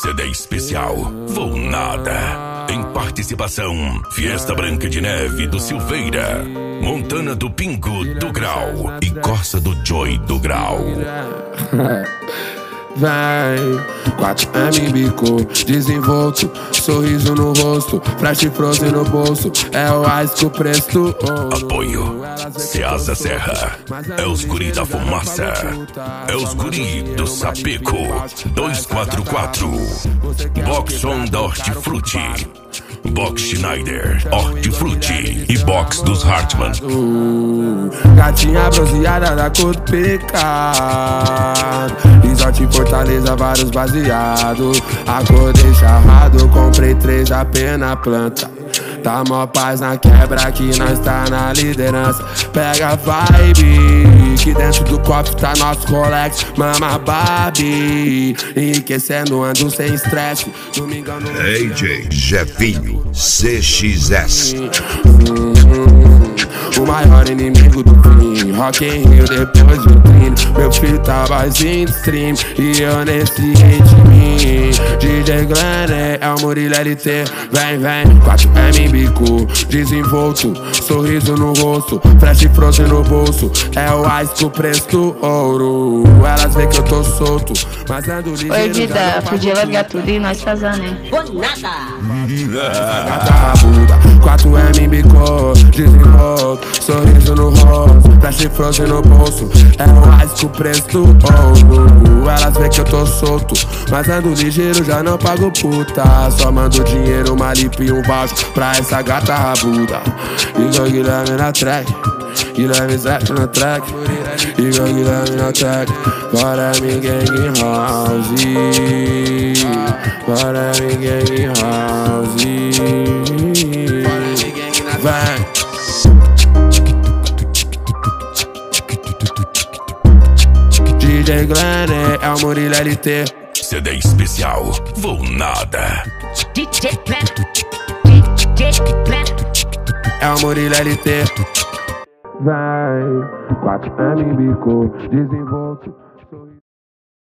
CD especial Vou Nada. Em participação, Fiesta Branca de Neve do Silveira, Montana do Pingo do Grau e Corsa do Joy do Grau. Vem, 4M bico, desenvolto, sorriso no rosto, flash frozen no bolso, é o ice que o preço. Apoio Ceasa Serra, é os guri da fumaça, é os guri do Sapeco 244, Boxon da Hortifruti, Box Schneider, Hortifruti e Box dos Hartmann. Gatinha bronzeada da cor do pecado, Resort em Fortaleza, vários baseados. Acordei charrado, comprei 3 apenas planta. Tá mó paz na quebra que nós tá na liderança. Pega a vibe, que dentro do copo tá nosso Rolex. Mama Barbie, enriquecendo, ando sem estresse. Não me engano. AJ Jefinho CXS. O maior inimigo do fim, Rock in Rio depois de um treino. Meu filho tá mais em stream e eu nesse ritmo. DJ Glenn é o Murilo LT. Vem, 4M em bico, desenvolto, sorriso no rosto, flash frozen no bolso, é o ice que o preço do ouro. Elas veem que eu tô solto, mas ando ligeiro. Oi, Dida, podia largar tudo e nós fazer, né? Vou nada. Gata rabuda, 4M em bico, desenvolto, sorriso no rosto, flash frozen no bolso, é o ice que o preço do ouro. Elas veem que eu tô solto, mas ando ligeiro, já não pago puta. Só mando dinheiro, uma lip e um voucher pra essa gata rabuda. Igor Guilherme na track, Guilherme Zete na track, Igor Guilherme na track. Bora me gang house, bora me gang house. Vem. DJ Glenn é o Murilo LT. CD especial Vou Nada. DJ Glenn. É o Murilo LT. Vai, 4M em bico, desenvolto.